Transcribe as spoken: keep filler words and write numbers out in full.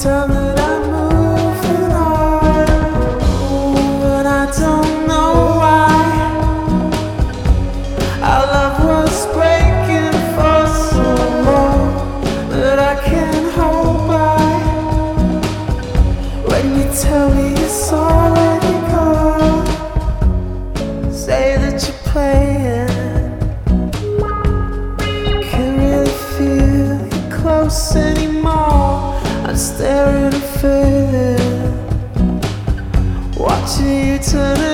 time that I'm moving on. Ooh, but I don't know why our love was breaking for so long, but I can't hold back when you tell me it's already gone. Say that you're playing, can't really feel you close anymore. I'm staring and failing, watching you turn